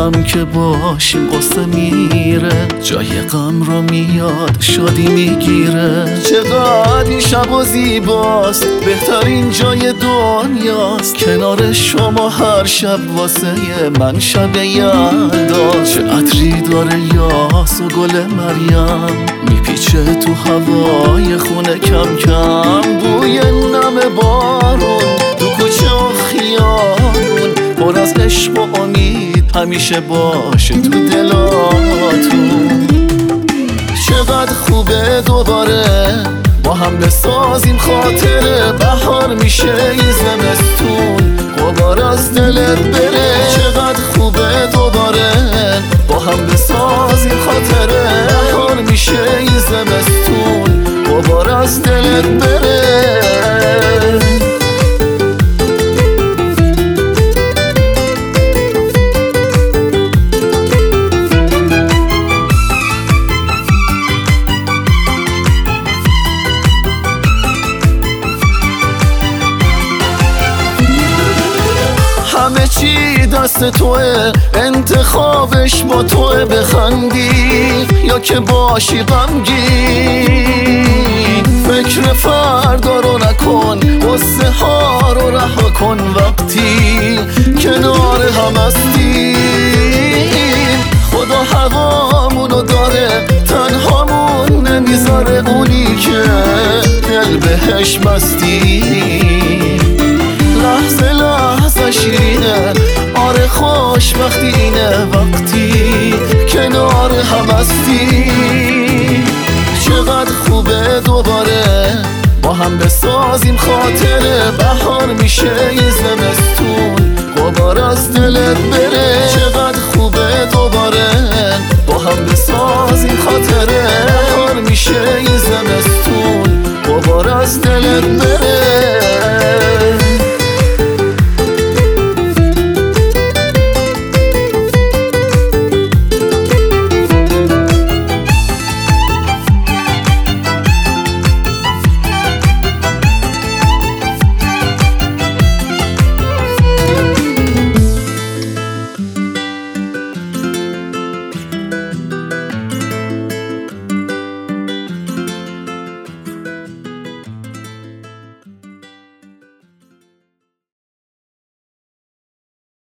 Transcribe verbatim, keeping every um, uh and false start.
هم که باشیم قصه میره، جای غم رو میاد شادی میگیره. چقدر این شب و زیباست، بهترین جای دنیاست. کنار شما هر شب واسه من شب یلدا. چه عطری داره یاس و گل مریم، میپیچه تو هوای خونه کم کم. بوی نم بارون تو کوچه و خیابون، پر از عشق و امید همیشه باشه تو دلاتون. چقدر خوبه دوباره با هم بسازیم خاطره، بهار میشه این زمستون غبار از دلت بره. چقدر خوبه دوباره با هم بسازیم خاطره، بهار میشه این زمستون غبار از دلت بره. همه چی دست توه، انتخابش با توه. بخندی یا که باشی غمگین، فکر فردا رو نکن، غصه ها رو رها کن. وقتی کنار هم هستیم خدا هوامونو داره، تنهامون نمیذاره. اونی که دل بهش مستیم لحظه لحظه شیرینه، آره خوشبختی اینه وقتی کنار هم هستی. چقدر خوبه دوباره با هم بسازیم خاطره، بهار میشه این زمستون غبار از دلت بره. چقدر خوبه دوباره